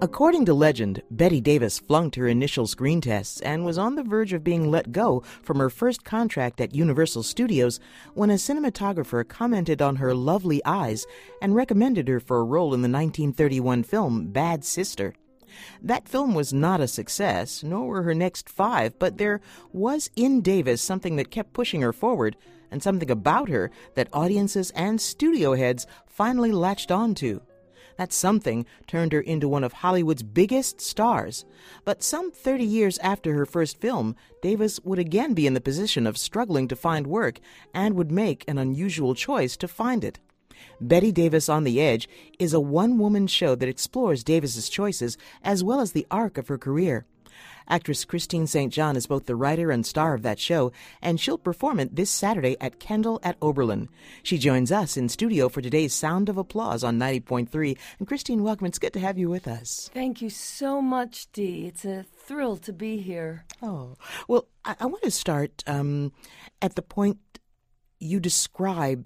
According to legend, Bette Davis flunked her initial screen tests and was on the verge of being let go from her first contract at Universal Studios when a cinematographer commented on her lovely eyes and recommended her for a role in the 1931 film Bad Sister. That film was not a success, nor were her next 5, but there was in Davis something that kept pushing her forward, and something about her that audiences and studio heads finally latched onto. That something turned her into one of Hollywood's biggest stars. But some 30 years after her first film, Davis would again be in the position of struggling to find work and would make an unusual choice to find it. Bette Davis on the Edge is a one-woman show that explores Davis's choices as well as the arc of her career. Actress Christine St. John is both the writer and star of that show, and she'll perform it this Saturday at Kendall at Oberlin. She joins us in studio for today's Sound of Applause on 90.3. And Christine, welcome. It's good to have you with us. Thank you so much, Dee. It's a thrill to be here. Oh, well, I want to start at the point you describe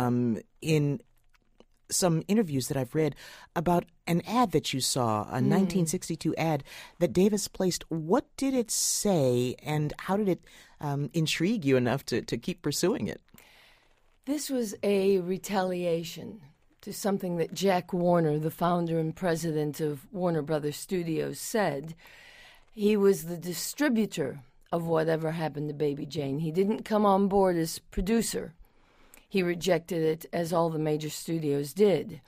in some interviews that I've read about an ad that you saw, a 1962 ad that Davis placed. What did it say, and how did it intrigue you enough to keep pursuing it? This was a retaliation to something that Jack Warner, the founder and president of Warner Brothers Studios, said. He was the distributor of Whatever Happened to Baby Jane. He didn't come on board as producer. He rejected it, as all the major studios did.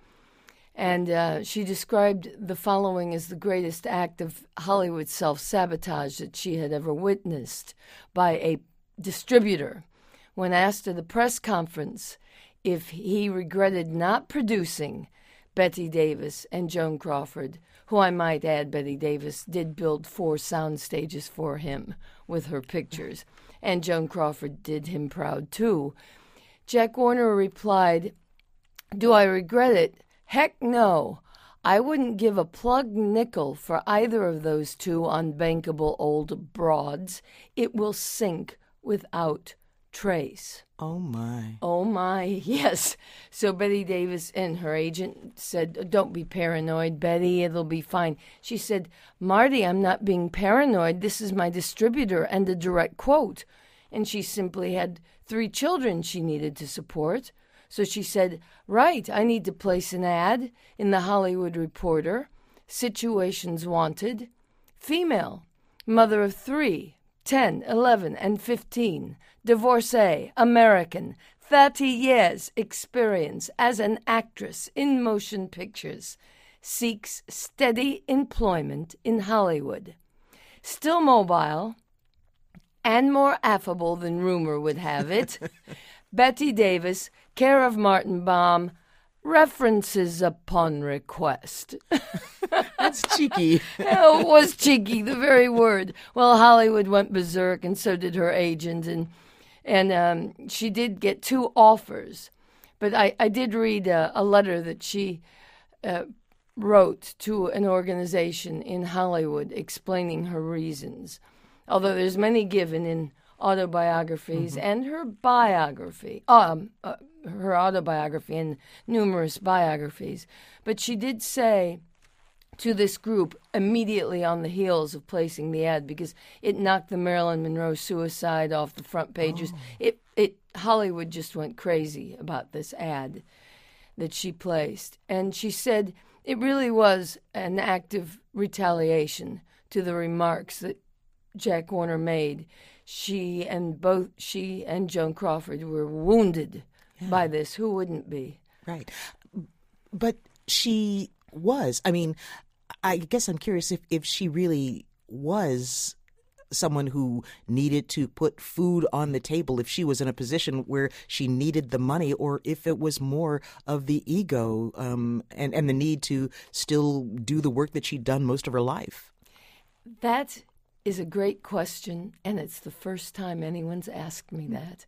And she described the following as the greatest act of Hollywood self-sabotage that she had ever witnessed by a distributor. When asked at a press conference if he regretted not producing Bette Davis and Joan Crawford, who I might add, Bette Davis did build 4 sound stages for him with her pictures, and Joan Crawford did him proud too. Jack Warner replied, "Do I regret it? Heck no. I wouldn't give a plug nickel for either of those 2 unbankable old broads. It will sink without trace." Oh, my. Oh, my, yes. So Bette Davis and her agent said, "Don't be paranoid, Betty. It'll be fine." She said, "Marty, I'm not being paranoid. This is my distributor and a direct quote." And she simply had 3 children she needed to support. So she said, "Right, I need to place an ad in the Hollywood Reporter. Situations wanted. Female, mother of 3, 10, 11, and 15. Divorcee, American, 30 years experience as an actress in motion pictures. Seeks steady employment in Hollywood. Still mobile and more affable than rumor would have it. Bette Davis, care of Martin Baum, references upon request." That's cheeky. Oh, it was cheeky, the very word. Well, Hollywood went berserk, and so did her agent, and she did get 2 offers. But I did read a letter that she wrote to an organization in Hollywood explaining her reasons. Although there's many given in autobiographies and her biography, her autobiography and numerous biographies. But she did say to this group immediately on the heels of placing the ad, because it knocked the Marilyn Monroe suicide off the front pages. Hollywood just went crazy about this ad that she placed. And she said it really was an act of retaliation to the remarks that Jack Warner made. She and Joan Crawford were wounded by this. Who wouldn't be? Right. But she was. I mean, I guess I'm curious if she really was someone who needed to put food on the table, if she was in a position where she needed the money, or if it was more of the ego and the need to still do the work that she'd done most of her life. That is a great question, and it's the first time anyone's asked me that.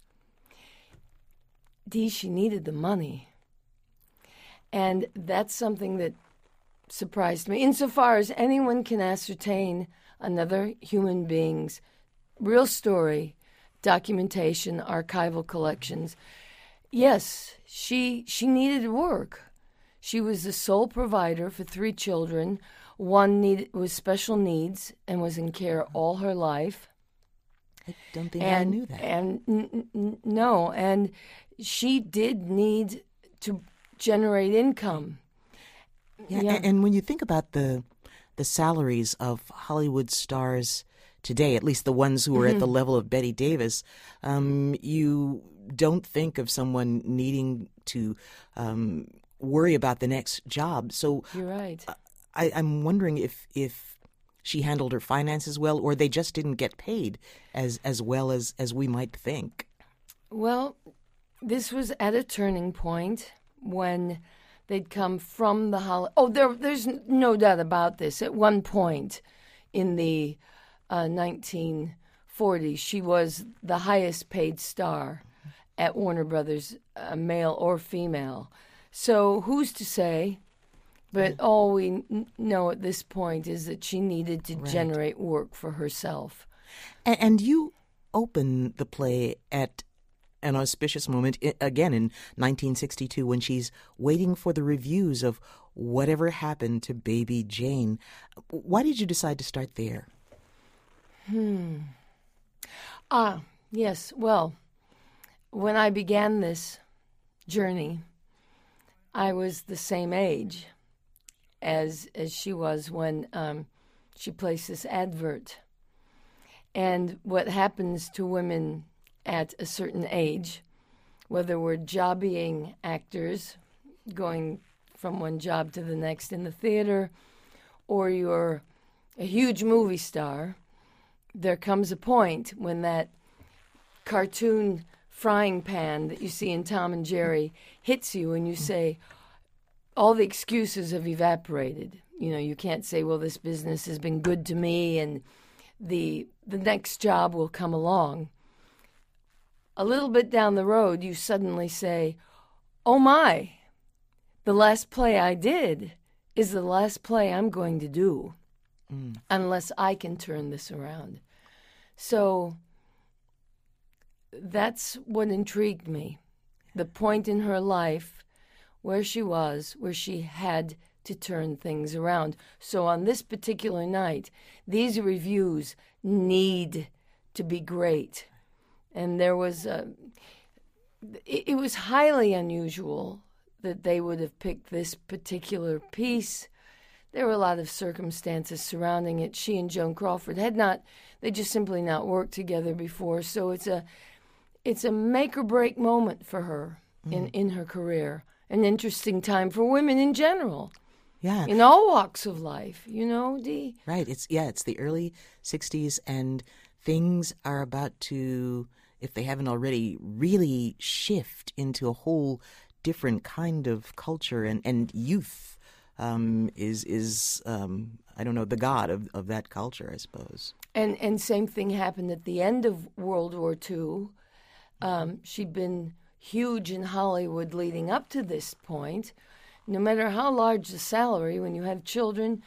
Dee, she needed the money. And that's something that surprised me, insofar as anyone can ascertain another human being's real story, documentation, archival collections. Yes, she needed work. She was the sole provider for 3 children, One was special needs and was in care all her life. I don't think I knew that. No, and she did need to generate income. Yeah. And when you think about the salaries of Hollywood stars today, at least the ones who are at the level of Bette Davis, you don't think of someone needing to worry about the next job. So you're right. I'm wondering if she handled her finances well, or they just didn't get paid as well as we might think. Well, this was at a turning point when they'd come from the Hollywood. Oh, there's no doubt about this. At one point in the 1940s, she was the highest paid star at Warner Brothers, male or female. So who's to say? But all we know at this point is that she needed to generate work for herself. And you open the play at an auspicious moment, again in 1962, when she's waiting for the reviews of Whatever Happened to Baby Jane. Why did you decide to start there? Yes. Well, when I began this journey, I was the same age as she was when she placed this advert. And what happens to women at a certain age, whether we're jobbing actors, going from one job to the next in the theater, or you're a huge movie star, there comes a point when that cartoon frying pan that you see in Tom and Jerry hits you and you say, all the excuses have evaporated. You know, you can't say, well, this business has been good to me and the next job will come along. A little bit down the road, you suddenly say, oh my, the last play I did is the last play I'm going to do, unless I can turn this around. So that's what intrigued me, the point in her life where she was, where she had to turn things around. So on this particular night, these reviews need to be great. And there was it was highly unusual that they would have picked this particular piece. There were a lot of circumstances surrounding it. She and Joan Crawford they just simply not worked together before. So it's a make or break moment for her in her career. An interesting time for women in general. Yeah. In all walks of life, you know, Dee? Right. It's the early 60s, and things are about to, if they haven't already, really shift into a whole different kind of culture, and youth is I don't know, the god of that culture, I suppose. And same thing happened at the end of World War II. She'd been huge in Hollywood leading up to this point. No matter how large the salary, when you have children,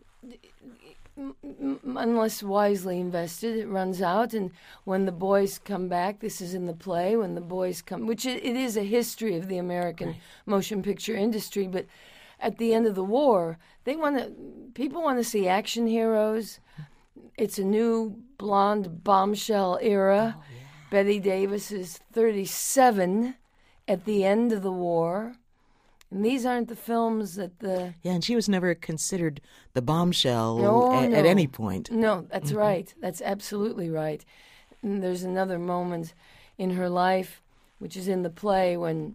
unless wisely invested, it runs out. And when the boys come back, this is in the play, when the boys come, which it is a history of the American motion picture industry, but at the end of the war, people want to see action heroes. It's a new blonde bombshell era. Oh, yeah. Bette Davis is 37 at the end of the war. And these aren't the films that the... Yeah, and she was never considered the bombshell at any point. No, that's right. That's absolutely right. And there's another moment in her life, which is in the play, when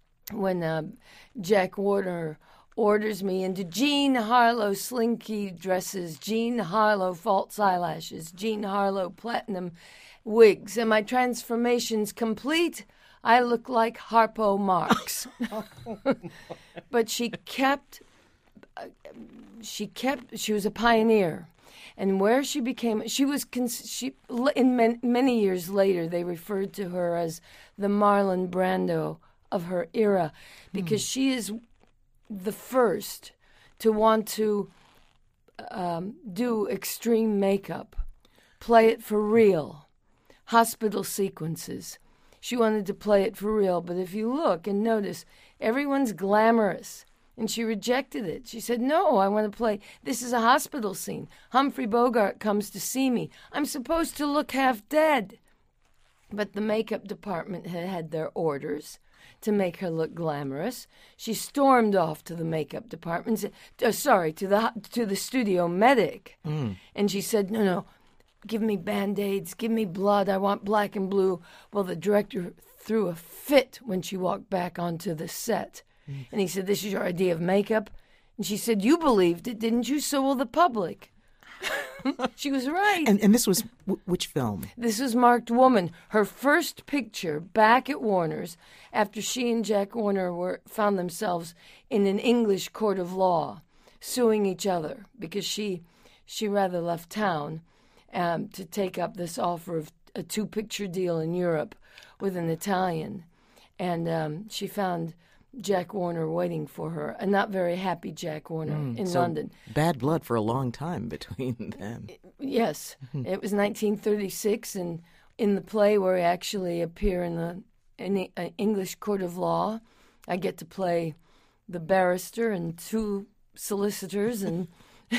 Jack Warner orders me into Jean Harlow slinky dresses, Jean Harlow false eyelashes, Jean Harlow platinum wigs, and my transformation's complete. I look like Harpo Marx. But she was a pioneer. And where she became, many years later, they referred to her as the Marlon Brando of her era, because she is the first to want to do extreme makeup, play it for real, hospital sequences. She wanted to play it for real, but if you look and notice, everyone's glamorous. And she rejected it. She said, no, I want to play. This is a hospital scene. Humphrey Bogart comes to see me. I'm supposed to look half dead. But the makeup department had their orders to make her look glamorous. She stormed off to the makeup department, to the studio medic. And she said, no, give me Band-Aids, give me blood, I want black and blue. Well, the director threw a fit when she walked back onto the set. And he said, this is your idea of makeup? And she said, you believed it, didn't you? So will the public. She was right. And this was which film? This was Marked Woman, her first picture back at Warner's after she and Jack Warner found themselves in an English court of law suing each other because she rather left town to take up this offer of a 2-picture deal in Europe with an Italian. And she found Jack Warner waiting for her, a not very happy Jack Warner in London. Bad blood for a long time between them. Yes. It was 1936, and in the play where I actually appear in the English court of law, I get to play the barrister and 2 solicitors. And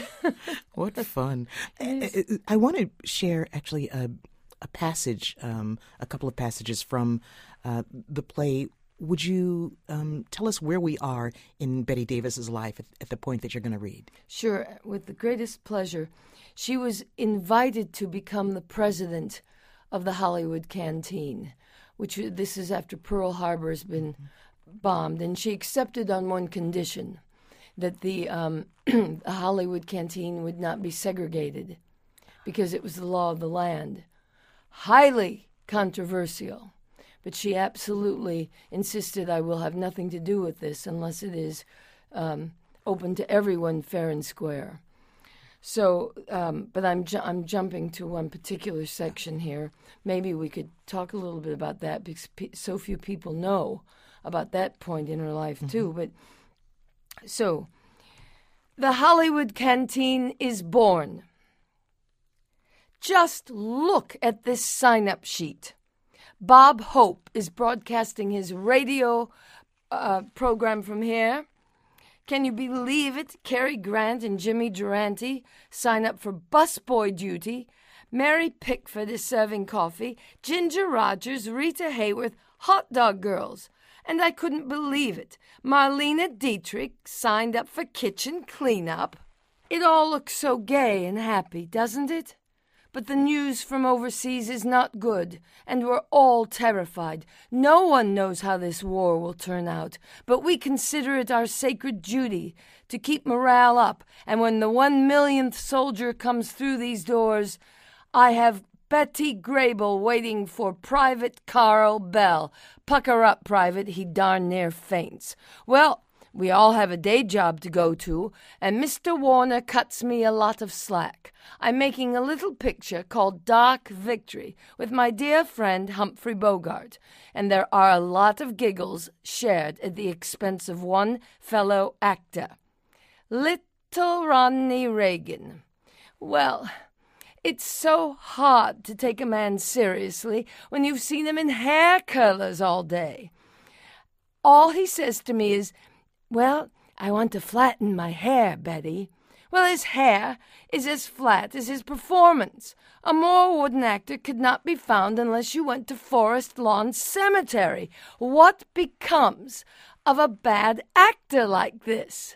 what fun. I want to share actually a passage, a couple of passages from the play. Would you tell us where we are in Bette Davis's life at the point that you're going to read? Sure, with the greatest pleasure. She was invited to become the president of the Hollywood Canteen, which this is after Pearl Harbor has been bombed, and she accepted on one condition, that the Hollywood Canteen would not be segregated because it was the law of the land. Highly controversial. But she absolutely insisted, I will have nothing to do with this unless it is open to everyone fair and square. So, but I'm jumping to one particular section here. Maybe we could talk a little bit about that because so few people know about that point in her life too. But so, the Hollywood Canteen is born. Just look at this sign-up sheet. Bob Hope is broadcasting his radio program from here. Can you believe it? Cary Grant and Jimmy Durante sign up for busboy duty. Mary Pickford is serving coffee. Ginger Rogers, Rita Hayworth, hot dog girls. And I couldn't believe it. Marlene Dietrich signed up for kitchen cleanup. It all looks so gay and happy, doesn't it? But the news from overseas is not good, and we're all terrified. No one knows how this war will turn out, but we consider it our sacred duty to keep morale up, and when the 1 millionth soldier comes through these doors, I have Betty Grable waiting for Private Carl Bell. Pucker up, Private, he darn near faints. Well, we all have a day job to go to, and Mr. Warner cuts me a lot of slack. I'm making a little picture called Dark Victory with my dear friend Humphrey Bogart, and there are a lot of giggles shared at the expense of one fellow actor. Little Ronnie Reagan. Well, it's so hard to take a man seriously when you've seen him in hair curlers all day. All he says to me is, well, I want to flatten my hair, Betty. Well, his hair is as flat as his performance. A more wooden actor could not be found unless you went to Forest Lawn Cemetery. What becomes of a bad actor like this?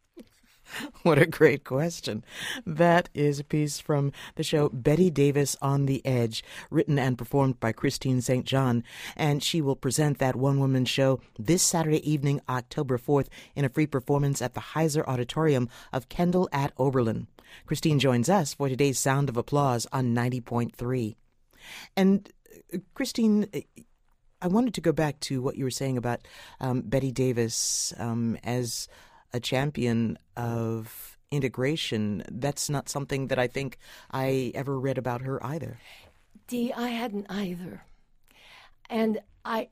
What a great question. That is a piece from the show Bette Davis on the Edge, written and performed by Christine St. John, and she will present that one-woman show this Saturday evening, October 4th, in a free performance at the Heiser Auditorium of Kendall at Oberlin. Christine joins us for today's Sound of Applause on 90.3. And Christine, I wanted to go back to what you were saying about Bette Davis as a champion of integration. That's not something that I think I ever read about her either. Dee, I hadn't either. And I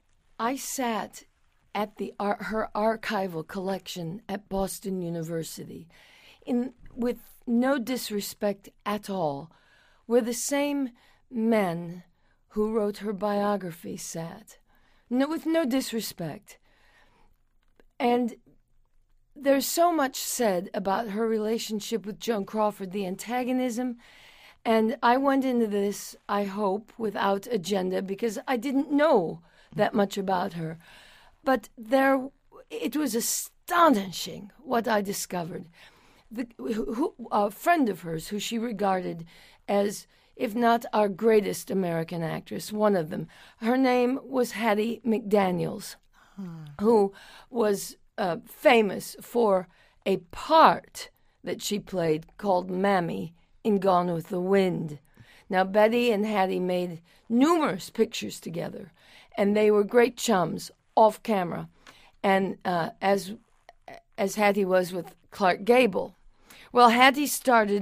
sat at her archival collection at Boston University, with no disrespect at all, where the same men who wrote her biography sat. No, with no disrespect. And there's so much said about her relationship with Joan Crawford, the antagonism. And I went into this, I hope, without agenda because I didn't know that much about her. But it was astonishing what I discovered. A friend of hers who she regarded as, if not our greatest American actress, one of them, her name was Hattie McDaniels, who was famous for a part that she played called Mammy in Gone with the Wind. Now, Betty and Hattie made numerous pictures together, and they were great chums off camera, and as Hattie was with Clark Gable. Well, Hattie started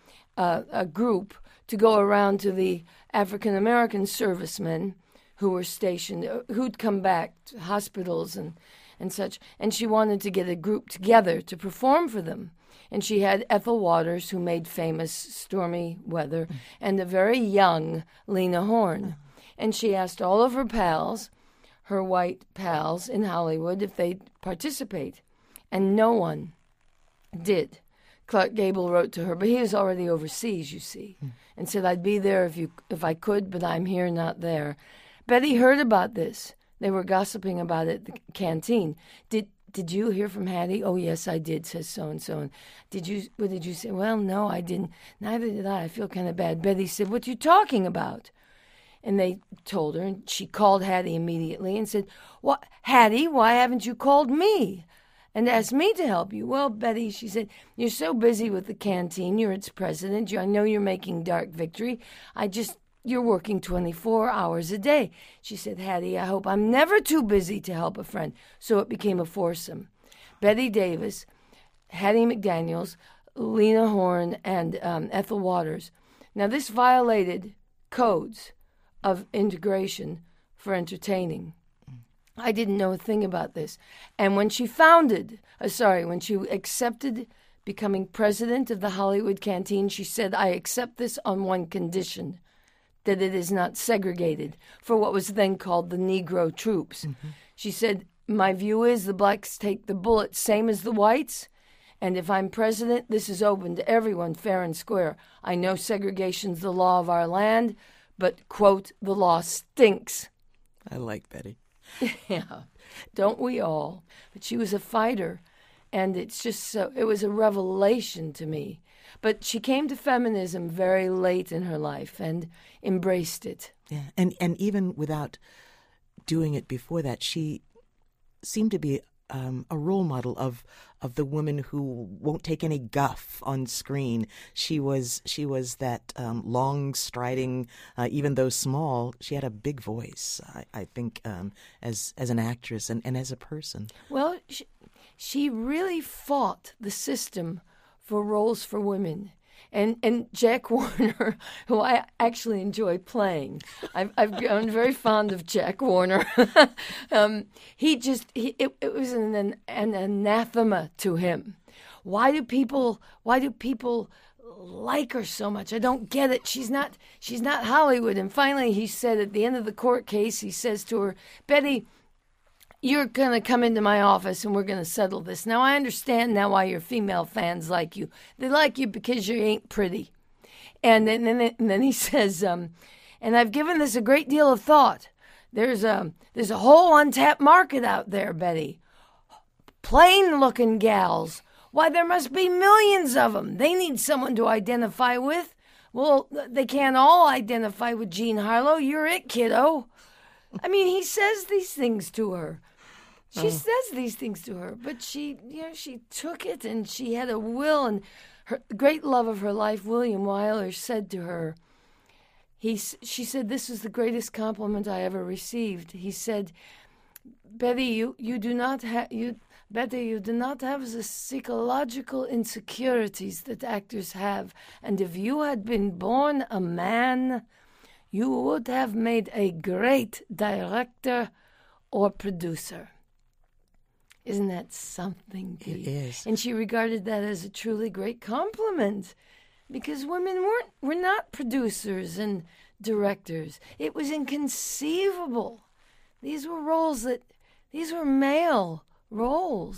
a group to go around to the African American servicemen who were stationed, who'd come back to hospitals and such, and she wanted to get a group together to perform for them. And she had Ethel Waters, who made famous Stormy Weather, and a very young Lena Horne. And she asked all of her pals, her white pals in Hollywood, if they'd participate. And no one did. Clark Gable wrote to her, but he was already overseas, you see, and said, I'd be there if I could, but I'm here, not there. Betty heard about this. They were gossiping about it at the canteen. Did you hear from Hattie? Oh, yes, I did, says so-and-so. And what did you say? Well, no, I didn't. Neither did I. I feel kind of bad. Betty said, what are you talking about? And they told her, and she called Hattie immediately and said, "What, Hattie, why haven't you called me and asked me to help you?" Well, Betty, she said, you're so busy with the canteen. You're its president. I know you're making Dark Victory. You're working 24 hours a day. She said, Hattie, I hope I'm never too busy to help a friend. So it became a foursome. Betty Davis, Hattie McDaniels, Lena Horne, and Ethel Waters. Now, this violated codes of integration for entertaining. I didn't know a thing about this. And when she when she accepted becoming president of the Hollywood Canteen, she said, I accept this on one condition, that it is not segregated for what was then called the Negro troops. Mm-hmm. She said, my view is the blacks take the bullet same as the whites, and if I'm president, this is open to everyone, fair and square. I know segregation's the law of our land, but, quote, the law stinks. I like Betty. Yeah, don't we all? But she was a fighter, and it was a revelation to me. But she came to feminism very late in her life and embraced it. Yeah, and even without doing it before that, she seemed to be a role model of the woman who won't take any guff on screen. She was that long striding, even though small, she had a big voice. I think as an actress and as a person. Well, she really fought the system for roles for women. And Jack Warner, who I actually enjoy playing, I'm very fond of Jack Warner. It was an anathema to him. Why do people like her so much? I don't get it. She's not Hollywood. And finally, he said at the end of the court case, he says to her, Betty, you're going to come into my office and we're going to settle this. Now, I understand now why your female fans like you. They like you because you ain't pretty. And then he says, and I've given this a great deal of thought. There's a whole untapped market out there, Betty. Plain-looking gals. Why, there must be millions of them. They need someone to identify with. Well, they can't all identify with Jean Harlow. You're it, kiddo. I mean, he says these things to her. She says these things to her, but she took it, and she had a will. And her great love of her life, William Wyler, said to her, she said, this is the greatest compliment I ever received. He said, Betty, you do not have the psychological insecurities that actors have, and if you had been born a man, you would have made a great director or producer. Isn't that something, Dee? It is. And she regarded that as a truly great compliment, because women were not producers and directors. It was inconceivable. These were male roles.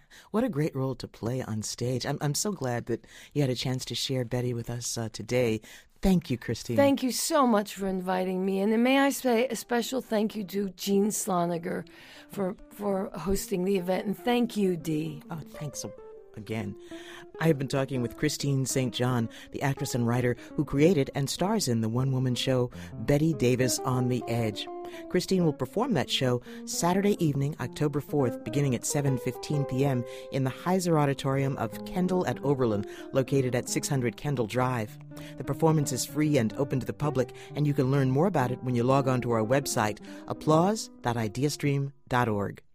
What a great role to play on stage. I'm so glad that you had a chance to share Betty with us today. Thank you, Christine. Thank you so much for inviting me. And may I say a special thank you to Jean Sloniger for hosting the event. And thank you, Dee. Oh, thanks again. I have been talking with Christine St. John, the actress and writer who created and stars in the one-woman show Bette Davis on the Edge. Christine will perform that show Saturday evening, October 4th, beginning at 7:15 p.m. in the Heiser Auditorium of Kendall at Oberlin, located at 600 Kendall Drive. The performance is free and open to the public, and you can learn more about it when you log on to our website, applause.ideastream.org.